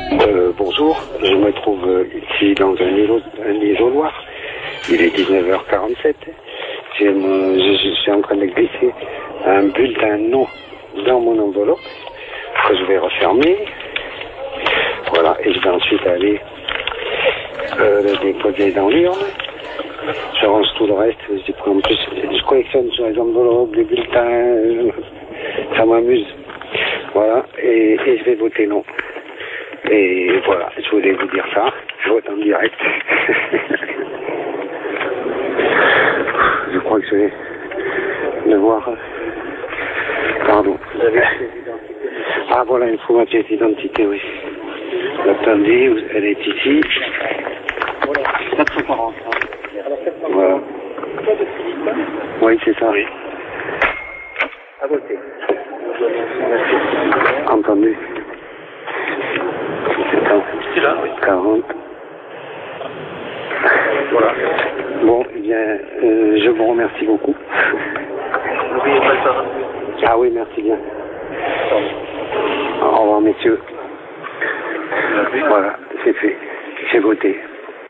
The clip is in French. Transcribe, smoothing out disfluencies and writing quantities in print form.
Bonjour, je me trouve ici dans un isoloir. Il est 19h47. Je suis en train de glisser un bulletin non dans mon enveloppe que je vais refermer. Voilà, et je vais ensuite aller le déposer dans l'urne. Je range tout le reste. En plus, je collectionne sur les enveloppes, les bulletins. Ça m'amuse. Voilà, et je vais voter non. Et voilà, je voulais vous dire ça. Je vote en direct. Je crois que je vais devoir... Pardon. Vous avez une pièce d'identité? Ah voilà, il faut ma pièce d'identité, oui. Attendez, elle est ici. Voilà, 440. Voilà. Oui, c'est ça. Oui. À voter. Entendu. C'est là, oui. 40. Voilà. Bon, eh bien, je vous remercie beaucoup. N'oubliez pas le parrain. Ah oui, merci bien. Au revoir, messieurs. Voilà, c'est fait. J'ai voté.